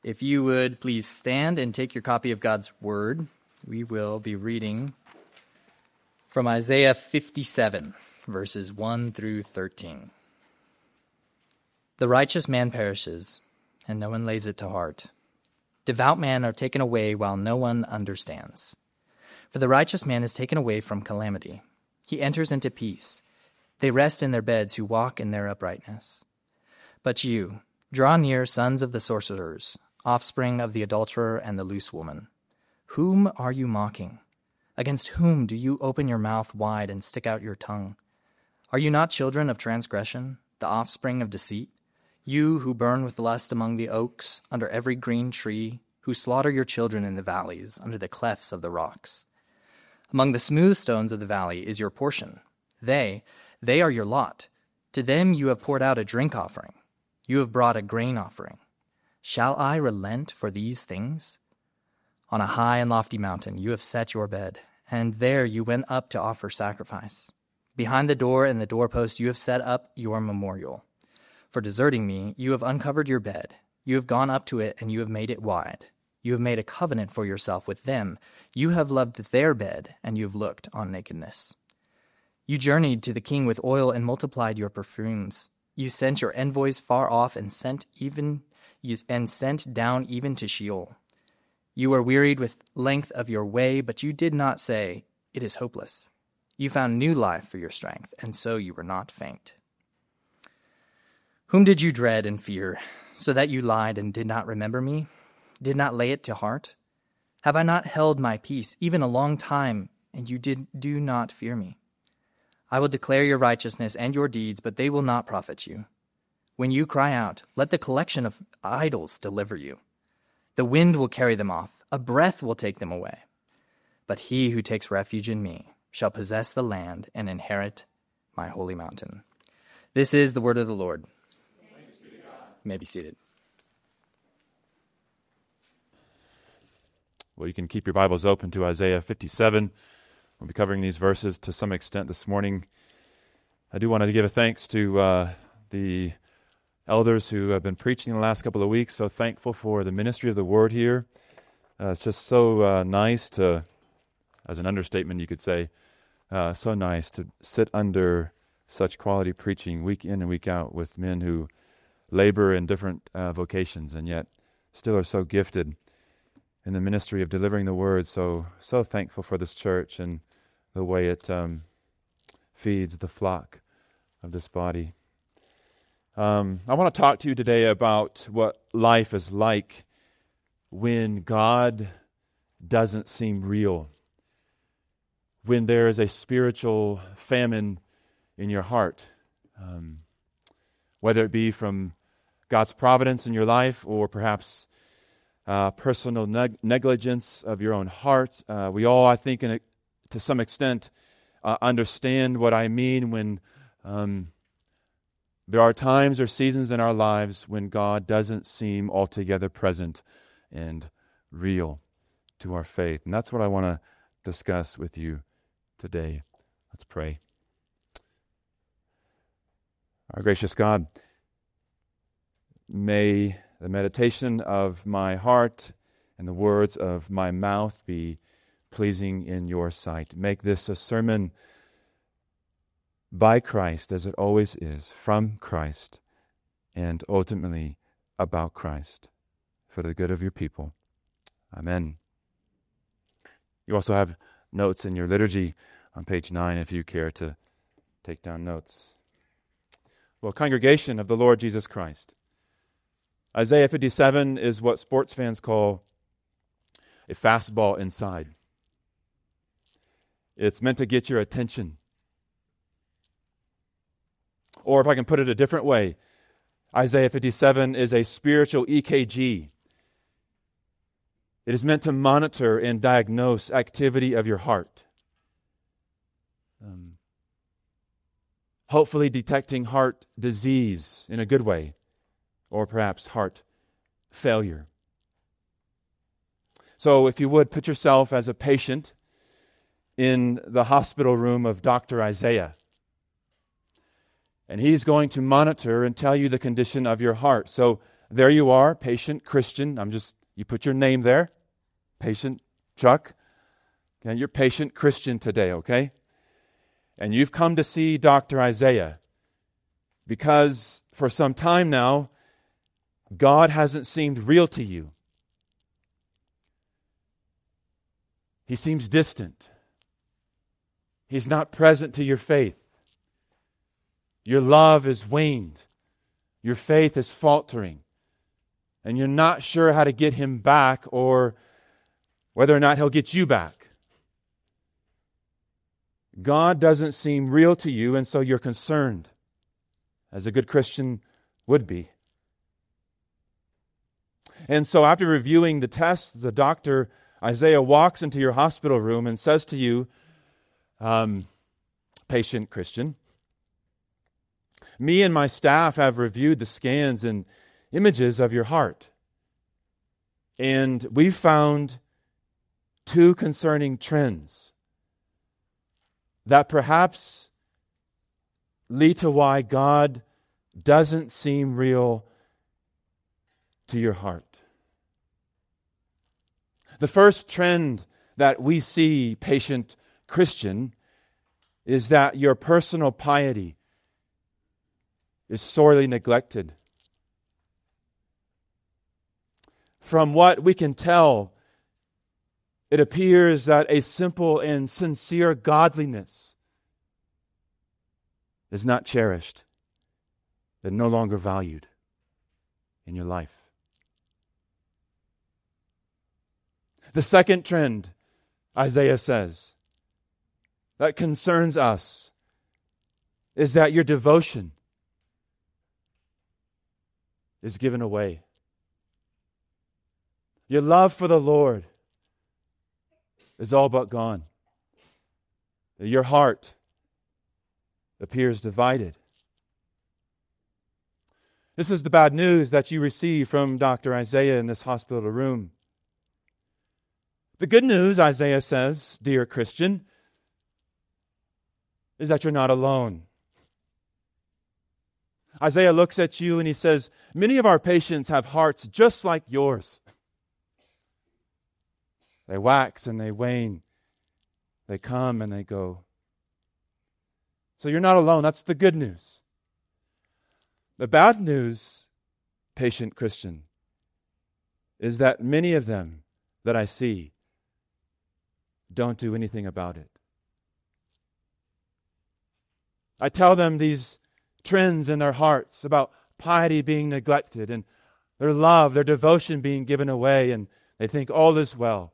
If you would please stand and take your copy of God's Word, we will be reading from Isaiah 57, verses 1 through 13. The righteous man perishes, and no one lays it to heart. Devout men are taken away while no one understands. For the righteous man is taken away from calamity. He enters into peace. They rest in their beds who walk in their uprightness. But you, draw near, sons of the sorcerers, offspring of the adulterer and the loose woman. Whom are you mocking? Against whom do you open your mouth wide and stick out your tongue? Are you not children of transgression, the offspring of deceit? You who burn with lust among the oaks, under every green tree, who slaughter your children in the valleys, under the clefts of the rocks. Among the smooth stones of the valley is your portion. They are your lot. To them you have poured out a drink offering. You have brought a grain offering. Shall I relent for these things? On a high and lofty mountain you have set your bed, and there you went up to offer sacrifice. Behind the door and the doorpost you have set up your memorial. For deserting me, you have uncovered your bed. You have gone up to it, and you have made it wide. You have made a covenant for yourself with them. You have loved their bed, and you have looked on nakedness. You journeyed to the king with oil and multiplied your perfumes. You sent your envoys far off and sent down even to Sheol. You were wearied with length of your way, but you did not say, "It is hopeless." You found new life for your strength, and so you were not faint. Whom did you dread and fear, so that you lied and did not remember me, did not lay it to heart? Have I not held my peace even a long time, and you do not fear me? I will declare your righteousness and your deeds, but they will not profit you. When you cry out, let the collection of idols deliver you. The wind will carry them off, a breath will take them away. But he who takes refuge in me shall possess the land and inherit my holy mountain. This is the word of the Lord. Thanks be to God. You may be seated. Well, you can keep your Bibles open to Isaiah 57. We'll be covering these verses to some extent this morning. I do want to give a thanks to the elders who have been preaching the last couple of weeks. So thankful for the ministry of the word here. It's just so nice to, as an understatement you could say, so nice to sit under such quality preaching week in and week out with men who labor in different vocations and yet still are so gifted in the ministry of delivering the word. So thankful for this church and the way it feeds the flock of this body. I want to talk to you today about what life is like when God doesn't seem real, when there is a spiritual famine in your heart, whether it be from God's providence in your life or perhaps personal negligence of your own heart. We all, I think, to some extent, understand what I mean when there are times or seasons in our lives when God doesn't seem altogether present and real to our faith. And that's what I want to discuss with you today. Let's pray. Our gracious God, may the meditation of my heart and the words of my mouth be pleasing in your sight. Make this a sermon by Christ, as it always is, from Christ, and ultimately about Christ, for the good of your people. Amen. You also have notes in your liturgy on page 9 if you care to take down notes. Well, congregation of the Lord Jesus Christ, Isaiah 57 is what sports fans call a fastball inside. It's meant to get your attention. Or if I can put it a different way, Isaiah 57 is a spiritual EKG. It is meant to monitor and diagnose activity of your heart. Hopefully detecting heart disease in a good way, or perhaps heart failure. So if you would, put yourself as a patient in the hospital room of Dr. Isaiah. And he's going to monitor and tell you the condition of your heart. So there you are, patient Christian. You put your name there, patient Chuck. And you're patient Christian today, okay? And you've come to see Dr. Isaiah because for some time now, God hasn't seemed real to you. He seems distant. He's not present to your faith. Your love is waned. Your faith is faltering. And you're not sure how to get Him back or whether or not He'll get you back. God doesn't seem real to you, and so you're concerned, as a good Christian would be. And so after reviewing the tests, the doctor, Isaiah, walks into your hospital room and says to you, patient Christian, me and my staff have reviewed the scans and images of your heart, and we've found two concerning trends that perhaps lead to why God doesn't seem real to your heart. The first trend that we see, patient Christian, is that your personal piety is sorely neglected. From what we can tell, it appears that a simple and sincere godliness is not cherished and no longer valued in your life. The second trend, Isaiah says, that concerns us is that your devotion is given away. Your love for the Lord is all but gone. Your heart appears divided. This is the bad news that you receive from Dr. Isaiah in this hospital room. The good news, Isaiah says, dear Christian, is that you're not alone. Isaiah looks at you and he says, many of our patients have hearts just like yours. They wax and they wane. They come and they go. So you're not alone. That's the good news. The bad news, patient Christian, is that many of them that I see don't do anything about it. I tell them these trends in their hearts about piety being neglected and their love, their devotion being given away, and they think all is well.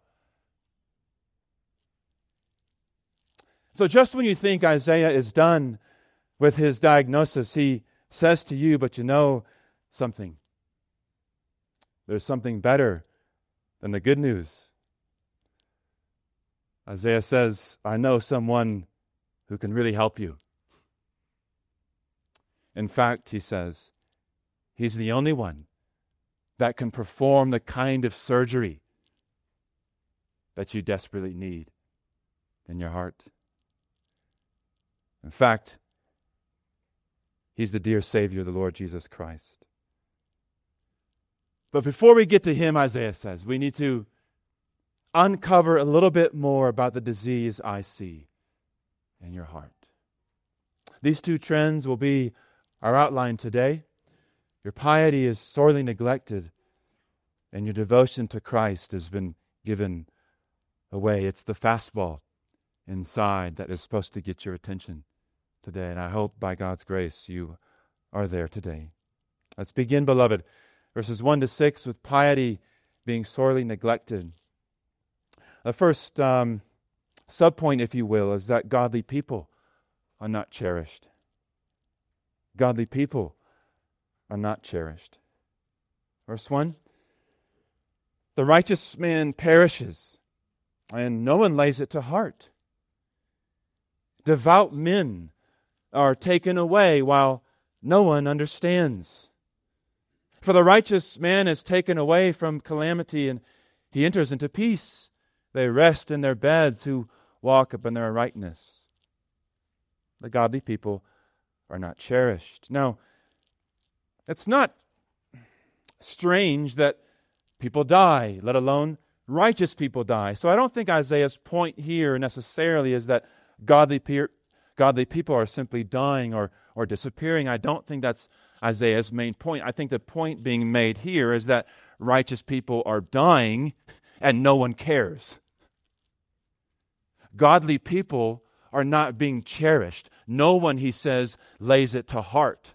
So just when you think Isaiah is done with his diagnosis, he says to you, but you know something. There's something better than the good news. Isaiah says, I know someone who can really help you. In fact, he says, he's the only one that can perform the kind of surgery that you desperately need in your heart. In fact, he's the dear Savior, the Lord Jesus Christ. But before we get to him, Isaiah says, we need to uncover a little bit more about the disease I see in your heart. These two trends will be our outline today. Your piety is sorely neglected, and your devotion to Christ has been given away. It's the fastball inside that is supposed to get your attention today, and I hope by God's grace you are there today. Let's begin, beloved, verses 1 to 6, with piety being sorely neglected. The first subpoint, if you will, is that godly people are not cherished. Godly people are not cherished. Verse 1, the righteous man perishes, and no one lays it to heart. Devout men are taken away while no one understands. For the righteous man is taken away from calamity, and he enters into peace. They rest in their beds who walk up in their rightness. The godly people are not cherished. Now, it's not strange that people die, let alone righteous people die. So I don't think Isaiah's point here necessarily is that godly people are simply dying or disappearing. I don't think that's Isaiah's main point. I think the point being made here is that righteous people are dying and no one cares. Godly people are not being cherished. No one, he says, lays it to heart.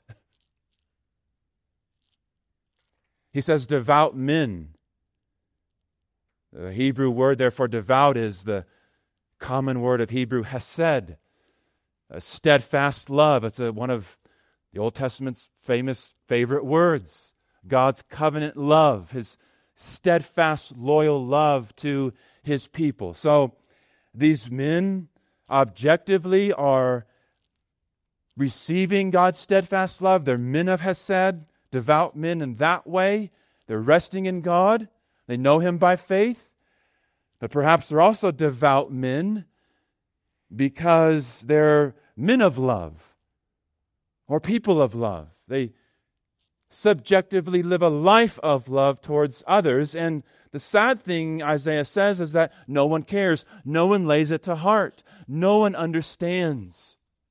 He says devout men. The Hebrew word, therefore, devout is the common word of Hebrew, hesed, a steadfast love. It's one of the Old Testament's famous favorite words. God's covenant love, His steadfast, loyal love to His people. So these men objectively are receiving God's steadfast love. They're men of hesed, devout men in that way. They're resting in God. They know Him by faith. But perhaps they're also devout men because they're men of love or people of love. They subjectively live a life of love towards others. And the sad thing, Isaiah says, is that no one cares. No one lays it to heart. No one understands.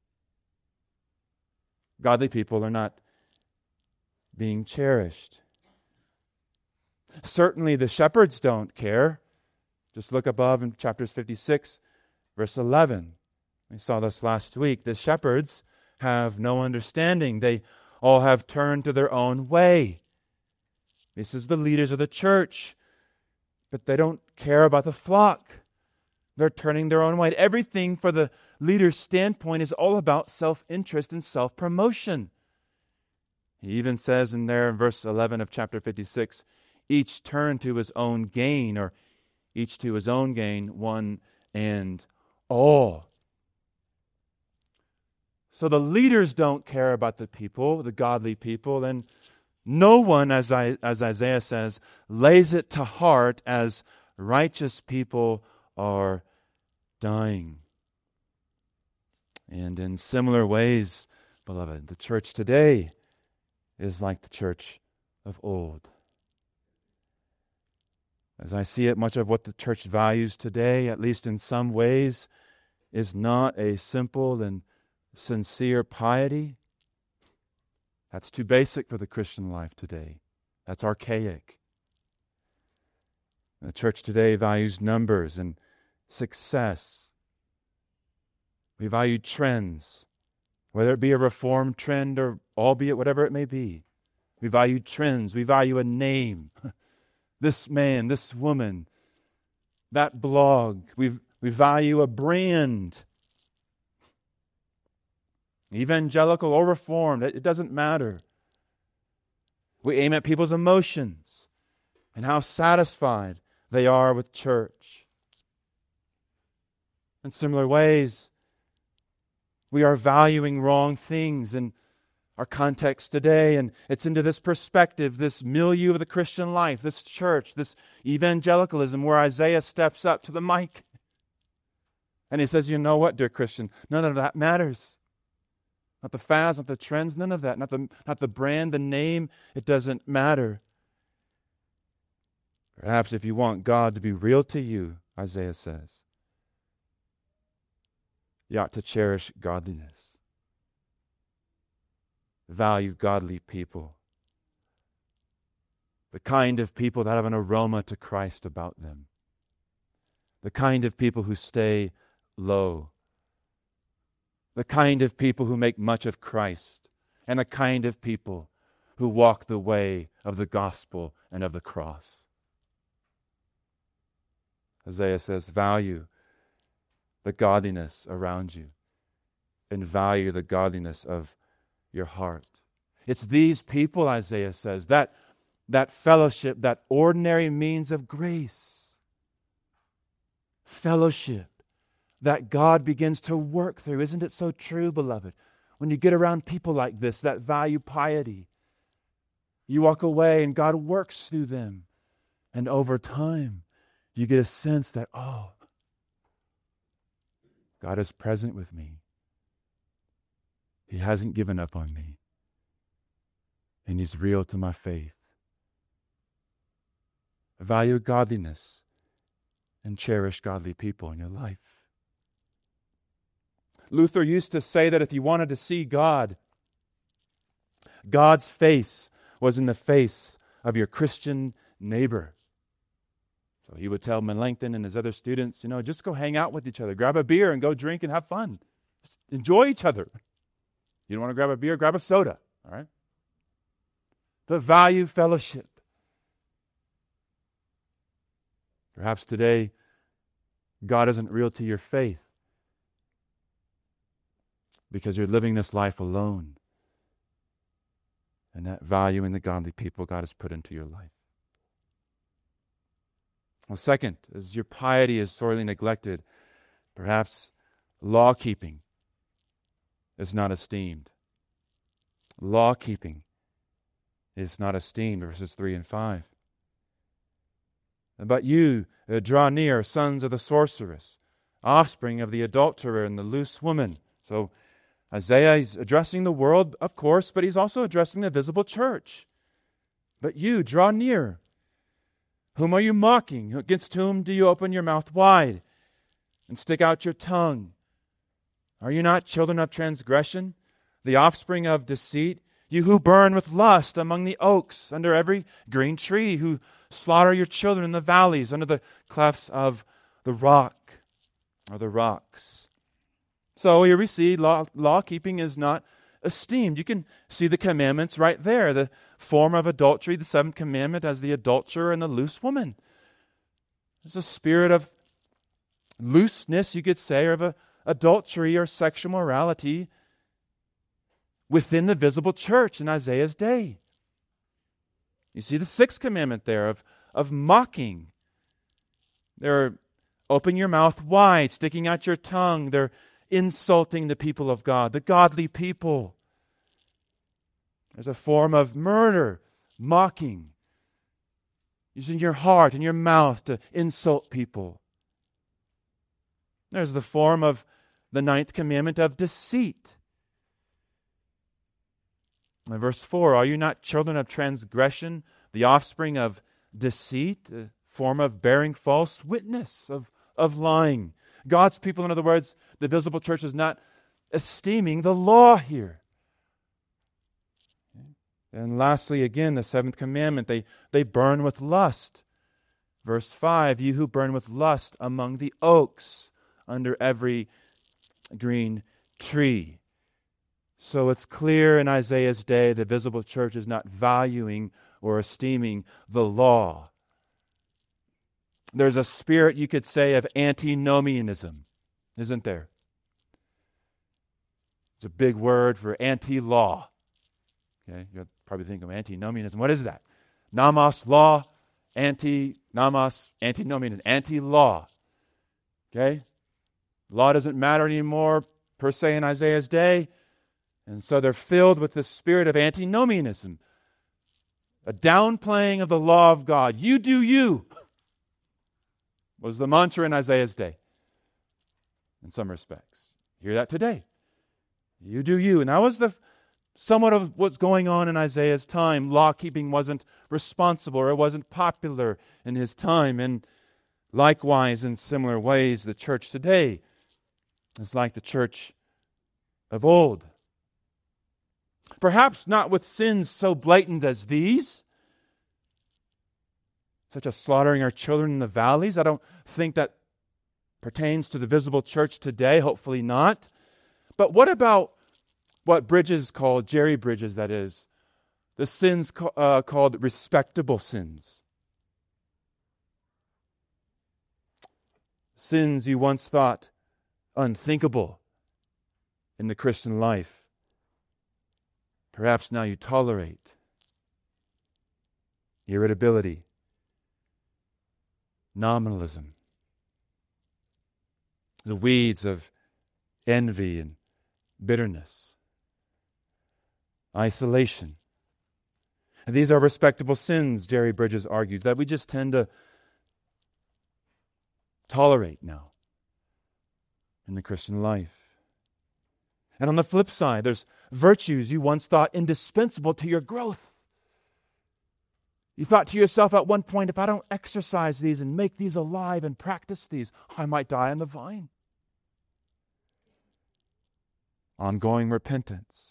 Godly people are not being cherished. Certainly the shepherds don't care. Just look above in chapters 56, verse 11. We saw this last week. The shepherds have no understanding. They all have turned to their own way. This is the leaders of the church. But they don't care about the flock. They're turning their own way. Everything for the leader's standpoint is all about self-interest and self-promotion. He even says in there in verse 11 of chapter 56, each turn to his own gain, or each to his own gain, one and all. So the leaders don't care about the people, the godly people, and no one, as Isaiah says, lays it to heart as righteous people are dying. And in similar ways, beloved, the church today is like the church of old. As I see it, much of what the church values today, at least in some ways, is not a simple and sincere piety. That's too basic for the Christian life today. That's archaic. The church today values numbers and success. We value trends, whether it be a reformed trend or albeit whatever it may be. We value trends. We value a name. This man, this woman, that blog. We value a brand. Evangelical or reformed, it doesn't matter. We aim at people's emotions and how satisfied they are with church. In similar ways, we are valuing wrong things in our context today, and it's into this perspective, this milieu of the Christian life, this church, this evangelicalism, where Isaiah steps up to the mic and he says, you know what, dear Christian, none of that matters. Not the fads, not the trends, none of that. Not the brand, the name, it doesn't matter. Perhaps if you want God to be real to you, Isaiah says, you ought to cherish godliness. Value godly people. The kind of people that have an aroma to Christ about them. The kind of people who stay low. The kind of people who make much of Christ. And the kind of people who walk the way of the gospel and of the cross. Isaiah says, value the godliness around you and value the godliness of your heart. It's these people, Isaiah says, that fellowship, that ordinary means of grace, fellowship that God begins to work through. Isn't it so true, beloved? When you get around people like this, that value piety, you walk away and God works through them. And over time, you get a sense that, oh, God is present with me. He hasn't given up on me. And He's real to my faith. value godliness, and cherish godly people in your life. Luther used to say that if you wanted to see God, God's face was in the face of your Christian neighbor. So he would tell Melanchthon and his other students, just go hang out with each other. Grab a beer and go drink and have fun. Just enjoy each other. You don't want to grab a beer, grab a soda, all right? But value fellowship. Perhaps today, God isn't real to your faith because you're living this life alone and not valuing the godly people God has put into your life. Well, second, as your piety is sorely neglected, perhaps law-keeping is not esteemed. Law-keeping is not esteemed, verses 3 and 5. But you draw near, sons of the sorceress, offspring of the adulterer and the loose woman. So Isaiah is addressing the world, of course, but he's also addressing the visible church. But you draw near. Whom are you mocking? Against whom do you open your mouth wide and stick out your tongue? Are you not children of transgression, the offspring of deceit? You who burn with lust among the oaks, under every green tree, who slaughter your children in the valleys, under the clefts of the rock, or the rocks. So here we see law-keeping is not esteemed. You can see the commandments right there. The form of adultery, the seventh commandment, as the adulterer and the loose woman. There's a spirit of looseness, you could say, or of adultery or sexual morality within the visible church in Isaiah's day. You see the sixth commandment there of mocking. They're open your mouth wide, sticking out your tongue. They're insulting the people of God, the godly people. There's a form of murder, mocking, using your heart and your mouth to insult people. There's the form of the ninth commandment of deceit. In verse 4, are you not children of transgression, the offspring of deceit, a form of bearing false witness, of lying? God's people, in other words, the visible church is not esteeming the law here. And lastly, again, the seventh commandment, they burn with lust. Verse 5, you who burn with lust among the oaks, under every green tree. So it's clear in Isaiah's day the visible church is not valuing or esteeming the law. There's a spirit, you could say, of antinomianism, isn't there? It's a big word for anti-law. Okay, you're probably thinking of antinomianism. What is that? Nomos, law, nomos, antinomianism, anti-law. Okay? Law doesn't matter anymore, per se, in Isaiah's day. And so they're filled with the spirit of antinomianism, a downplaying of the law of God. You do you, was the mantra in Isaiah's day, in some respects. You hear that today. You do you. And that was somewhat of what's going on in Isaiah's time. Law-keeping wasn't responsible, or it wasn't popular in his time. And likewise, in similar ways, the church today is like the church of old. Perhaps not with sins so blatant as these, such as slaughtering our children in the valleys. I don't think that pertains to the visible church today, hopefully not. But what about what Bridges called, Jerry Bridges that is, the sins called respectable sins? Sins you once thought unthinkable in the Christian life. Perhaps now you tolerate. Irritability, nominalism, the weeds of envy and bitterness, isolation. And these are respectable sins, Jerry Bridges argues, that we just tend to tolerate now in the Christian life. And on the flip side, there's virtues you once thought indispensable to your growth. You thought to yourself at one point, if I don't exercise these and make these alive and practice these, I might die on the vine. Ongoing repentance,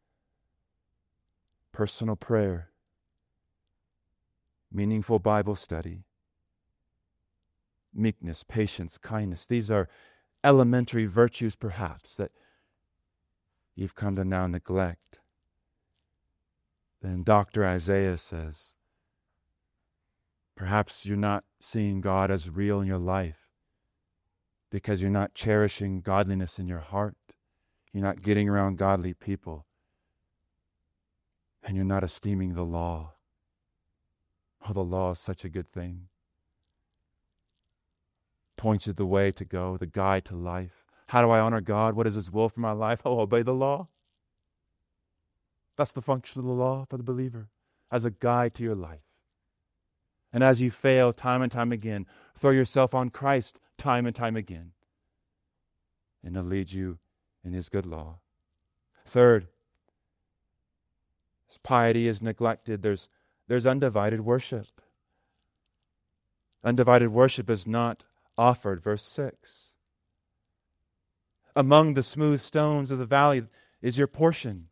personal prayer, meaningful Bible study, meekness, patience, kindness. These are elementary virtues, perhaps, that you've come to now neglect. Then Dr. Isaiah says, perhaps you're not seeing God as real in your life because you're not cherishing godliness in your heart. You're not getting around godly people. And you're not esteeming the law. Oh, the law is such a good thing. Points you the way to go, the guide to life. How do I honor God? What is His will for my life? Oh, obey the law. That's the function of the law for the believer, as a guide to your life. And as you fail time and time again, throw yourself on Christ time and time again. And He'll lead you in His good law. Third, as piety is neglected, there's undivided worship. Undivided worship is not offered. Verse 6. Among the smooth stones of the valley is your portion.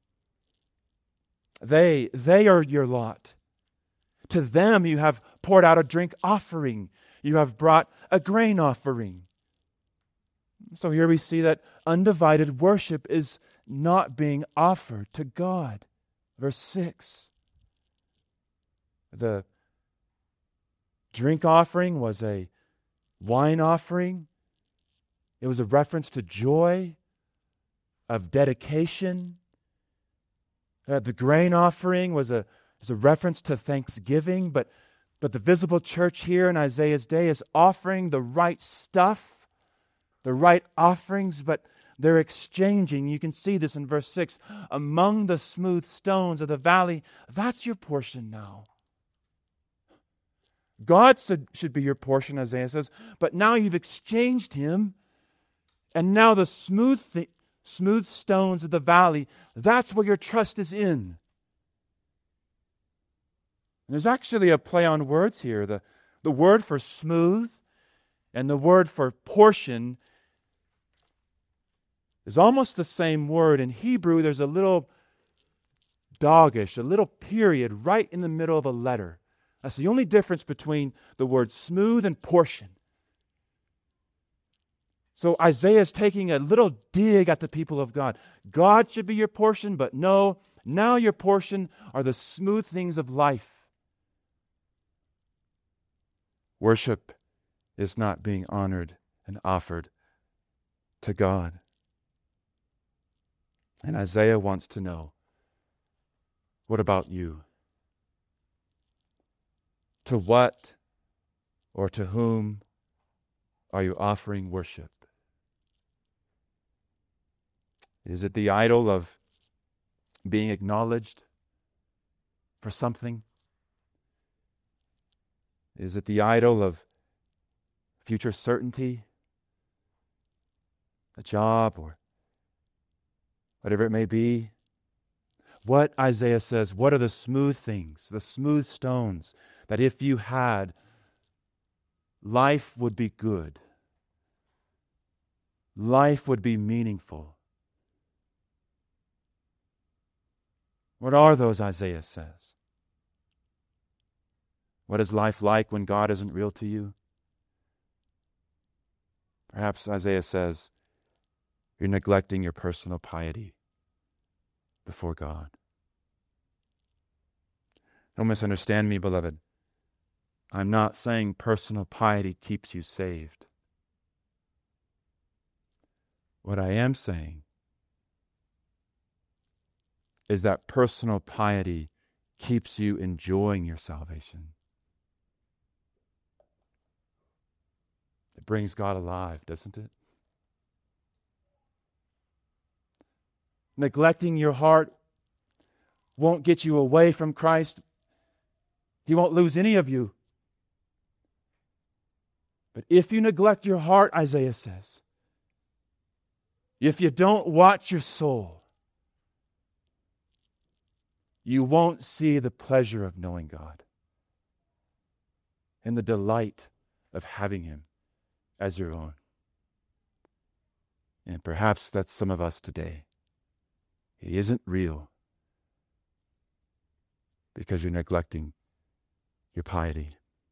They are your lot. To them you have poured out a drink offering. You have brought a grain offering. So here we see that undivided worship is not being offered to God. Verse 6. The drink offering was a wine offering. It was a reference to joy, of dedication. The grain offering was a reference to thanksgiving, but the visible church here in Isaiah's day is offering the right stuff, the right offerings, but they're exchanging. You can see this in verse 6. Among the smooth stones of the valley, that's your portion now. God should be your portion, Isaiah says, but now you've exchanged Him, and now the smooth stones of the valley, that's where your trust is in. And there's actually a play on words here. The word for smooth and the word for portion is almost the same word. In Hebrew, there's a little doggish, a little period right in the middle of a letter. That's the only difference between the word smooth and portion. So Isaiah is taking a little dig at the people of God. God should be your portion, but no, now your portion are the smooth things of life. Worship is not being honored and offered to God. And Isaiah wants to know, what about you? To what or to whom are you offering worship? Is it the idol of being acknowledged for something? Is it the idol of future certainty, a job, or whatever it may be? What Isaiah says, what are the smooth things, the smooth stones, that if you had, life would be good. Life would be meaningful. What are those, Isaiah says? What is life like when God isn't real to you? Perhaps Isaiah says, you're neglecting your personal piety before God. Don't misunderstand me, beloved. I'm not saying personal piety keeps you saved. What I am saying is that personal piety keeps you enjoying your salvation. It brings God alive, doesn't it? Neglecting your heart won't get you away from Christ. He won't lose any of you. But if you neglect your heart, Isaiah says, if you don't watch your soul, you won't see the pleasure of knowing God. and the delight of having Him as your own. And perhaps that's some of us today. He isn't real because you're neglecting your piety.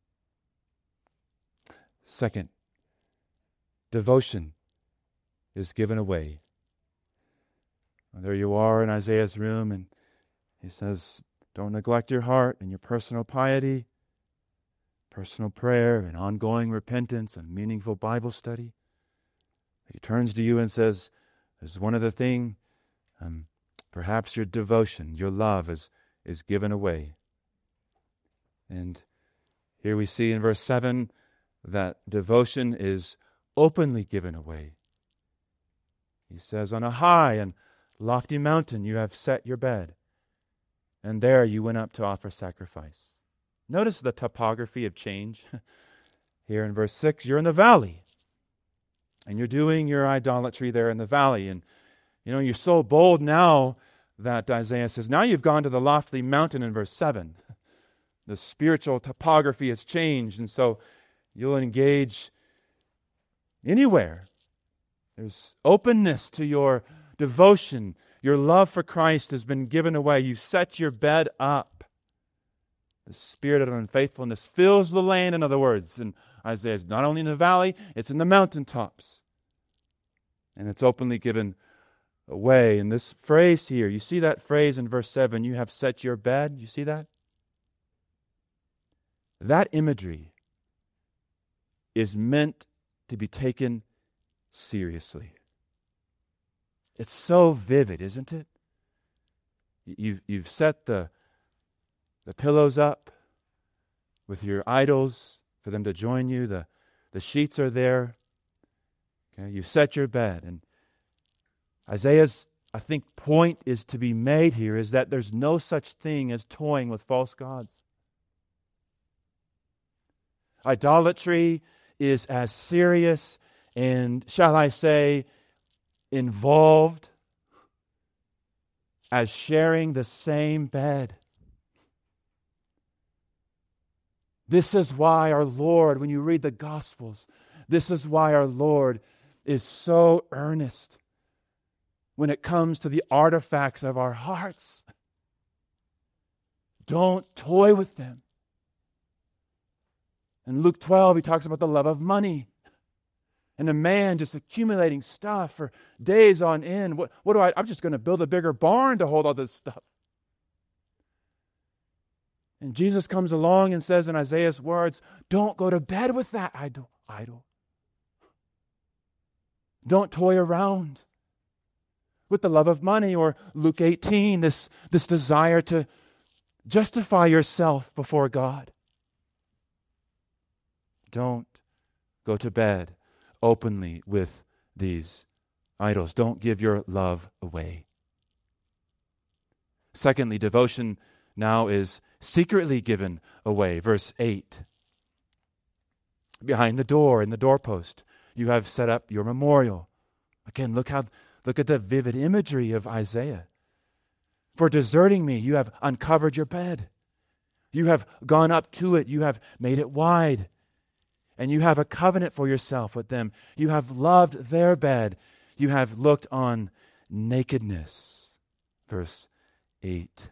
Second, devotion is given away. There you are in Isaiah's room, and he says, don't neglect your heart and your personal piety, personal prayer and ongoing repentance and meaningful Bible study. He turns to you and says, there's one other thing, perhaps your devotion, your love is given away. And here we see in verse 7 that devotion is openly given away. He says, on a high and lofty mountain you have set your bed, and there you went up to offer sacrifice. Notice the topography of change. Here in verse 6, you're in the valley, and you're doing your idolatry there in the valley. And you're so bold now that Isaiah says, now you've gone to the lofty mountain in verse 7. The spiritual topography has changed, and so you'll engage anywhere. There's openness to your devotion. Your love for Christ has been given away. You've set your bed up. The spirit of unfaithfulness fills the land, in other words. And Isaiah is not only in the valley, it's in the mountaintops. And it's openly given away. And this phrase here, you see that phrase in verse 7, you have set your bed. You see that? That imagery is meant to be taken seriously. It's so vivid, isn't it? You've set the pillows up with your idols for them to join you. The sheets are there. Okay, you've set your bed. And Isaiah's, I think, point is to be made here is that there's no such thing as toying with false gods. Idolatry is as serious and, shall I say, involved as sharing the same bed. This is why our Lord, when you read the Gospels, this is why our Lord is so earnest when it comes to the artifacts of our hearts. Don't toy with them. In Luke 12, he talks about the love of money. And a man just accumulating stuff for days on end. I'm just going to build a bigger barn to hold all this stuff. And Jesus comes along and says in Isaiah's words, don't go to bed with that idol. Don't toy around with the love of money. Or Luke 18, this desire to justify yourself before God. Don't go to bed openly with these idols. Don't give your love away. Secondly, devotion now is secretly given away. Verse 8. Behind the door, in the doorpost, you have set up your memorial. Again, look at the vivid imagery of Isaiah. For deserting me, you have uncovered your bed. You have gone up to it. You have made it wide. And you have a covenant for yourself with them. You have loved their bed. You have looked on nakedness. Verse 8.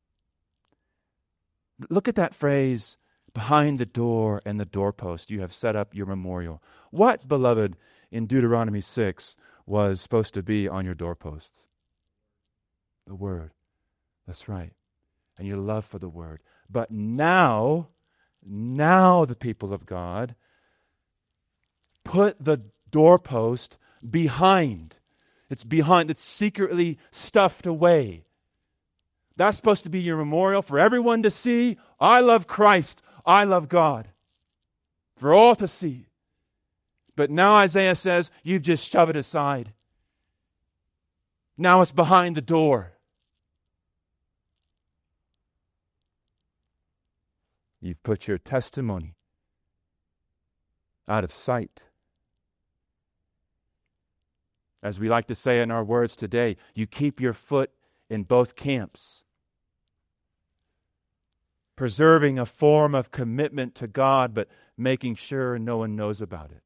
Look at that phrase, behind the door and the doorpost, you have set up your memorial. What, beloved, in Deuteronomy 6 was supposed to be on your doorposts? The Word. That's right. And your love for the Word. But now the people of God put the doorpost behind. It's behind. It's secretly stuffed away. That's supposed to be your memorial for everyone to see. I love Christ. I love God. For all to see. But now Isaiah says, you've just shoved it aside. Now it's behind the door. You've put your testimony out of sight. As we like to say in our words today, you keep your foot in both camps. preserving a form of commitment to God, but making sure no one knows about it.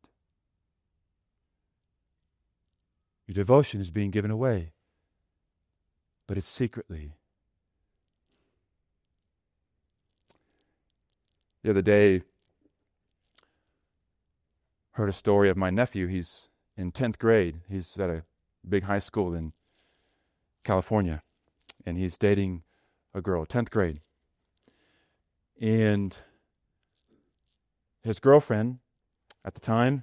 Your devotion is being given away, but it's secretly. The other day, heard a story of my nephew. He's in 10th grade. He's at a big high school in California, and he's dating a girl, 10th grade. And his girlfriend at the time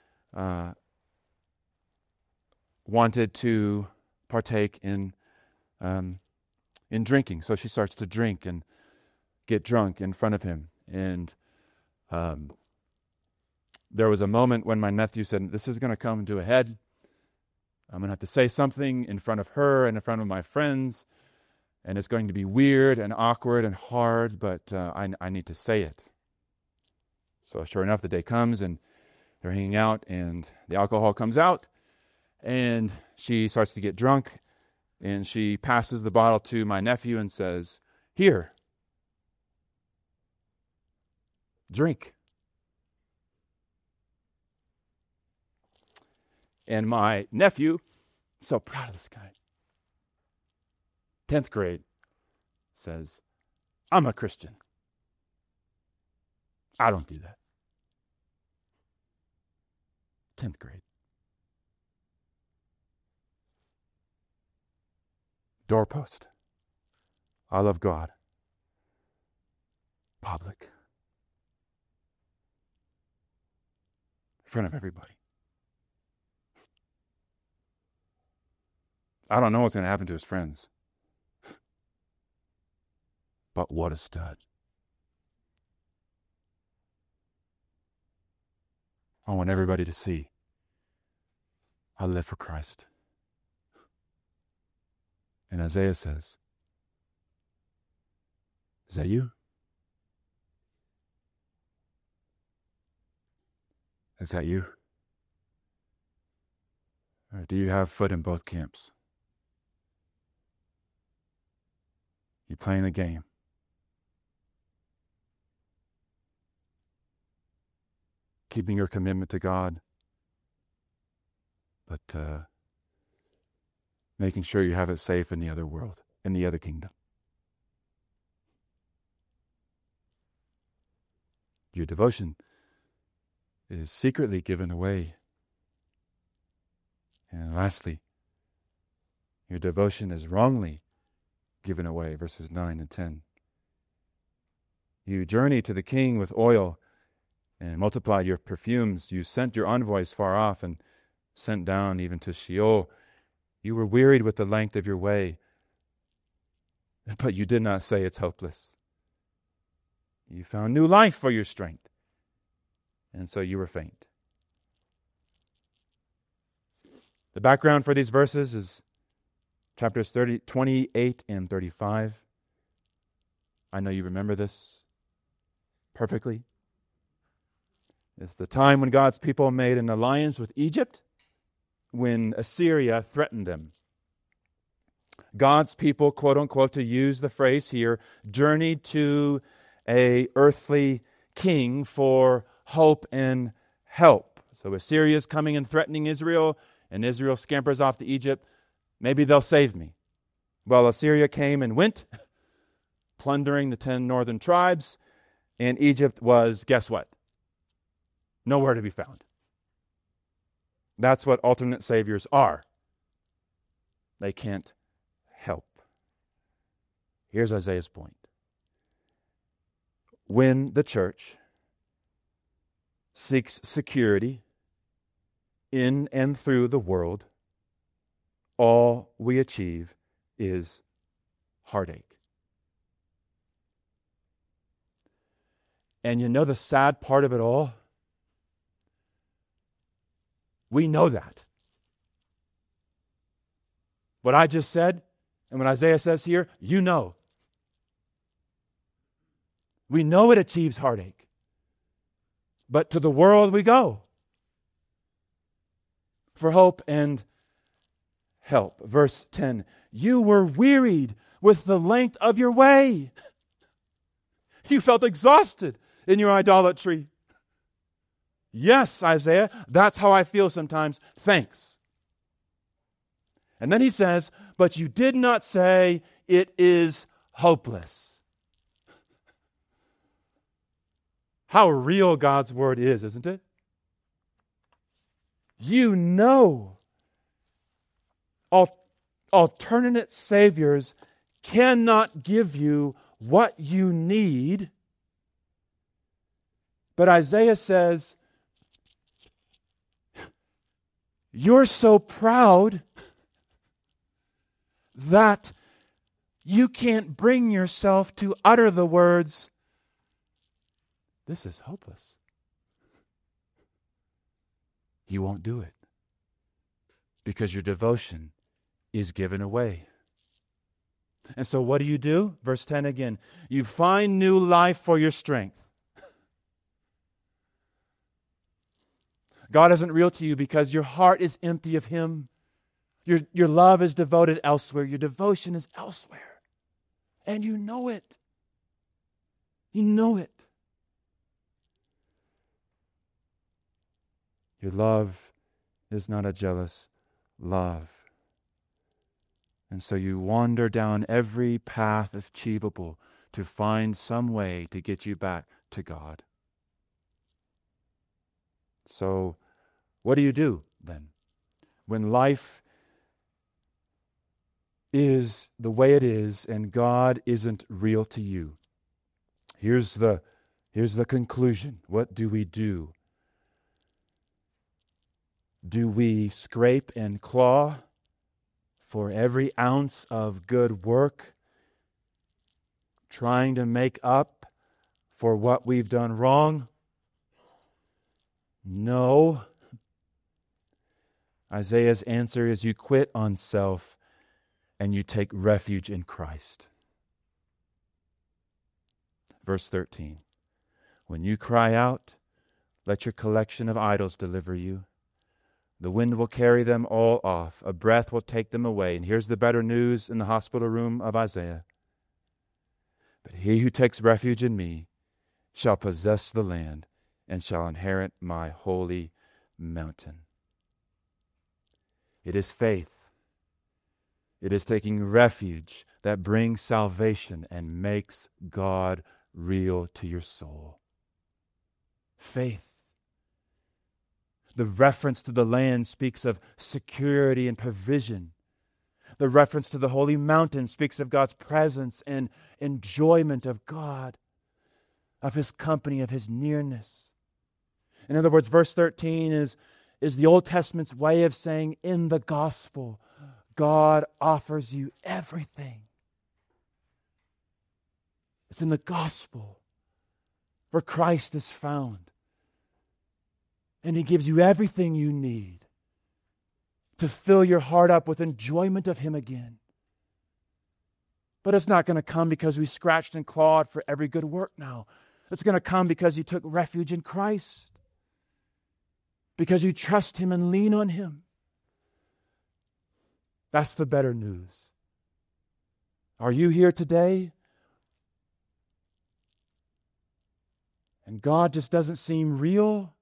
wanted to partake in drinking. So she starts to drink and get drunk in front of him. And there was a moment when my nephew said, this is going to come to a head. I'm going to have to say something in front of her and in front of my friends. And it's going to be weird and awkward and hard, but I need to say it. So sure enough, the day comes and they're hanging out and the alcohol comes out and she starts to get drunk and she passes the bottle to my nephew and says, "Here, drink." And my nephew, so proud of this guy, 10th grade, says, "I'm a Christian. I don't do that." 10th grade. Doorpost. I love God. Public. In front of everybody. I don't know what's going to happen to his friends. But what a stud. I want everybody to see I live for Christ. And Isaiah says, is that you? Is that you? Or do you have foot in both camps? You playing the game. Keeping your commitment to God, but making sure you have it safe in the other world, in the other kingdom. Your devotion is secretly given away. And lastly, your devotion is wrongly given away, verses 9 and 10. You journey to the king with oil and multiplied your perfumes. You sent your envoys far off and sent down even to Sheol. You were wearied with the length of your way, but you did not say it's hopeless. You found new life for your strength, and so you were faint. The background for these verses is chapters 28 and 35. I know you remember this perfectly. It's the time when God's people made an alliance with Egypt when Assyria threatened them. God's people, quote unquote, to use the phrase here, journeyed to a earthly king for hope and help. So Assyria's coming and threatening Israel, and Israel scampers off to Egypt. Maybe they'll save me. Well, Assyria came and went, plundering the 10 northern tribes, and Egypt was, guess what? Nowhere to be found. That's what alternate saviors are. They can't help. Here's Isaiah's point. When the church seeks security in and through the world, all we achieve is heartache. And you know the sad part of it all? We know that. What I just said and what Isaiah says here, you know. We know it achieves heartache. But to the world we go for hope and help. Verse 10, you were wearied with the length of your way. You felt exhausted in your idolatry. Yes, Isaiah, that's how I feel sometimes. Thanks. And then he says, but you did not say it is hopeless. How real God's word is, isn't it? You know alternate saviors cannot give you what you need. But Isaiah says, you're so proud that you can't bring yourself to utter the words, this is hopeless. You won't do it because your devotion is given away. And so what do? Verse 10 again. You find new life for your strength. God isn't real to you because your heart is empty of Him. Your love is devoted elsewhere. Your devotion is elsewhere. And you know it. You know it. Your love is not a jealous love. And so you wander down every path achievable to find some way to get you back to God. So, what do you do then? When life is the way it is and God isn't real to you. Here's the conclusion. What do we do? Do we scrape and claw for every ounce of good work, trying to make up for what we've done wrong? No. Isaiah's answer is you quit on self and you take refuge in Christ. Verse 13. When you cry out, let your collection of idols deliver you. The wind will carry them all off. A breath will take them away. And here's the better news in the hospital room of Isaiah. But he who takes refuge in me shall possess the land and shall inherit my holy mountain. It is faith. It is taking refuge that brings salvation and makes God real to your soul. Faith. The reference to the land speaks of security and provision. The reference to the holy mountain speaks of God's presence and enjoyment of God, of His company, of His nearness. In other words, verse 13 is the Old Testament's way of saying, in the gospel, God offers you everything. It's in the gospel where Christ is found. And He gives you everything you need to fill your heart up with enjoyment of Him again. But it's not going to come because we scratched and clawed for every good work now. It's going to come because you took refuge in Christ. Because you trust Him and lean on Him. That's the better news. Are you here today? And God just doesn't seem real?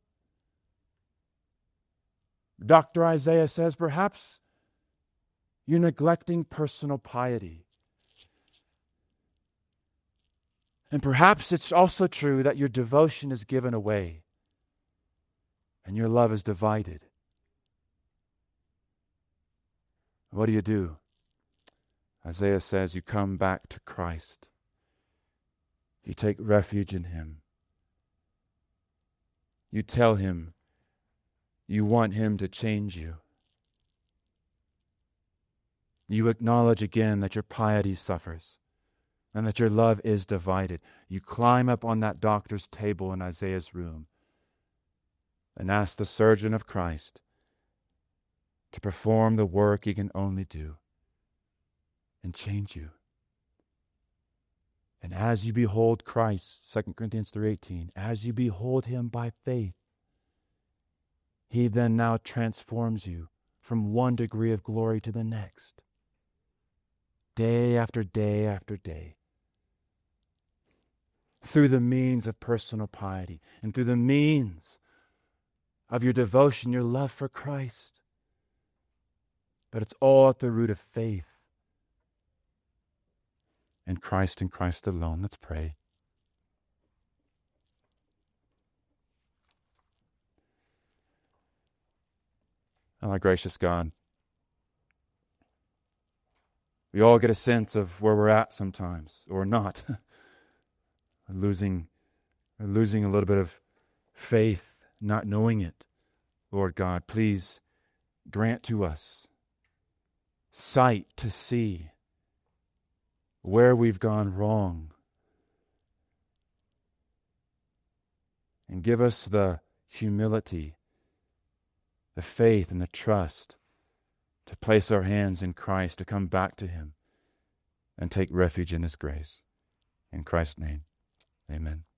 Dr. Isaiah says, perhaps you're neglecting personal piety. And perhaps it's also true that your devotion is given away and your love is divided. What do? Isaiah says you come back to Christ. You take refuge in Him. You tell Him you want Him to change you. You acknowledge again that your piety suffers and that your love is divided. You climb up on that doctor's table in Isaiah's room and ask the surgeon of Christ to perform the work He can only do and change you. And as you behold Christ, 2 Corinthians 3:18, as you behold Him by faith, He then now transforms you from one degree of glory to the next, day after day after day. through the means of personal piety and through the means of your devotion, your love for Christ. But it's all at the root of faith in Christ and Christ alone. Let's pray. Oh, my gracious God, we all get a sense of where we're at sometimes, or not. we're losing a little bit of faith, not knowing it. Lord God, please grant to us sight to see where we've gone wrong, and give us the humility, the faith, and the trust to place our hands in Christ, to come back to Him and take refuge in His grace. In Christ's name, amen.